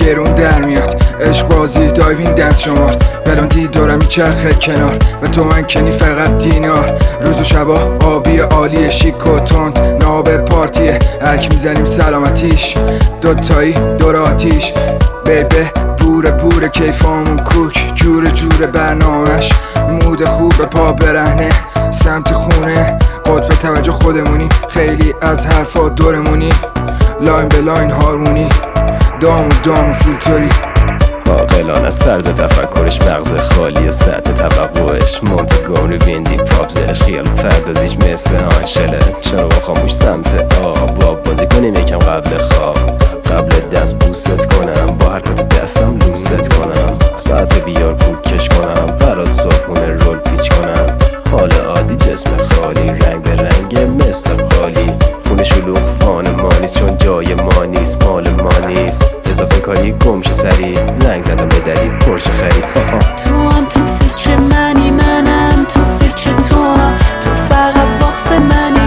گرون در میاد. عشق بازی دایوین دنس شمار، بلاندی دارم میچرخه کنار و تو من کنی فقط دینار. روز و شبا آبی عالی شیک و تند ناب پارتیه، هرک میزنیم سلامتیش دوتایی دور آتیش. بیبه بوره بوره کیفامون کوک، جوره جوره برنامهش مود خوب پا برهنه سمت خونه. قطب توجه خودمونی، خیلی از حرفا دورمونی، لاین به لاین هارمونی، دام و فیلتوری. عاقلان از طرز تفکرش، مغز خالی سطح توقعش، مونتگومری ویندی پاپ زلش، خیال پردازیش مثل آنشله. چرا خاموش سمت آب بازی کنیم یکم قبل خواب، قبل دست بوست کنم، با حرکت دستم لوست کنم، ساعت بیار پوکش کنم، برات صبحونه رول پیچ کنم. حال عادی جسم خالی، رنگ به رنگ مثل قالی، خونه شلوغ فان ما نیست چون جای ما نیست، مال ما نیست. اضافه کاری گمشه سری، زنگ زدم به دری پرشه خرید. تو هم تو فکر منی، منم تو فکر تو فقط واسه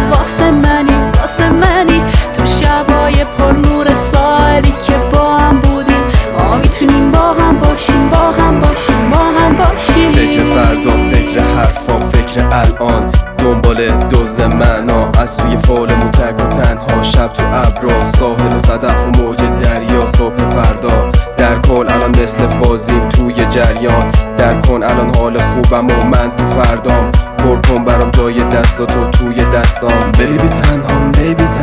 منی تو شبای پر نور سالی که با هم بودیم، ما میتونیم با هم باشیم. فکر فردا، فکر حرفا، فکر الان، دنبال دزد معنا، از توی فالمون تک و تنها، شب تو ابرا، ساحل و صدف و موج دریا. صبح فردا در کل الان مثل فازیم توی جریان، در کن الان حال خوبم و من تو فردام، پر کن برام جای دستاتو توی دستام. بیبی تنهام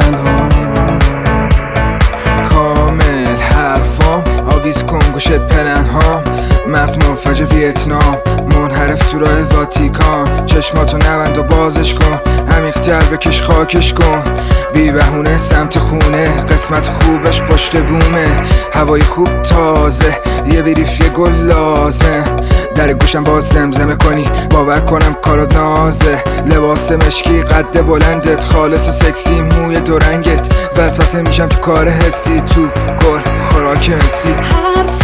کامل حرفام آویز کن گوشت پلنهام، مرد منفجر ویتنام، منحرف تو راه واتیکان. چشماتو نبند و بازش کن، عمیق‌تر بکش خاکش کن. بی بهونه سمت خونه، قسمت خوبش پشت بومه، هوای خوب تازه، یه بریف یه گل لازم. در گوشم باز زمزمه کنی، باور کنم کارات نازه. لباس مشکی قد بلندت، خالص و سکسی موی دو رنگت، وسوسه میشم تو کار حسی، تو گل خوراک مسی.